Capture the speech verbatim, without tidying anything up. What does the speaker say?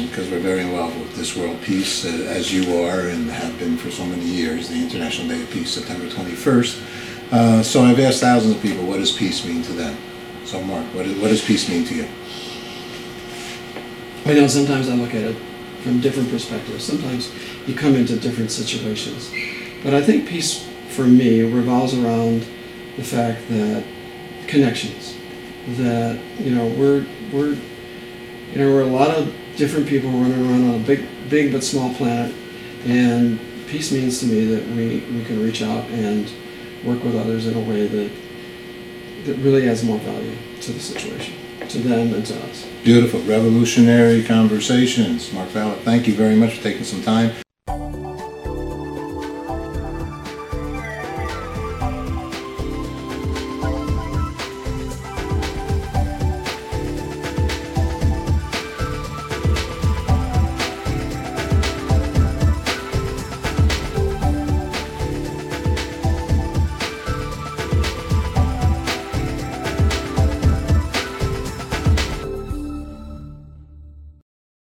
because we're very involved with This World Peace, uh, as you are and have been for so many years, the International Day of Peace, September twenty-first. Uh, so I've asked thousands of people, what does peace mean to them? So Mark, what, is, what does peace mean to you? I know sometimes I look at it from different perspectives. Sometimes you come into different situations. But I think peace for me revolves around the fact that connections, that, you know, we're, we're, you know, we're a lot of different people running around on a big, big but small planet, and peace means to me that we, we can reach out and work with others in a way that that really adds more value to the situation, to them and to us. Beautiful. Revolutionary conversations. Mark Fowler, thank you very much for taking some time.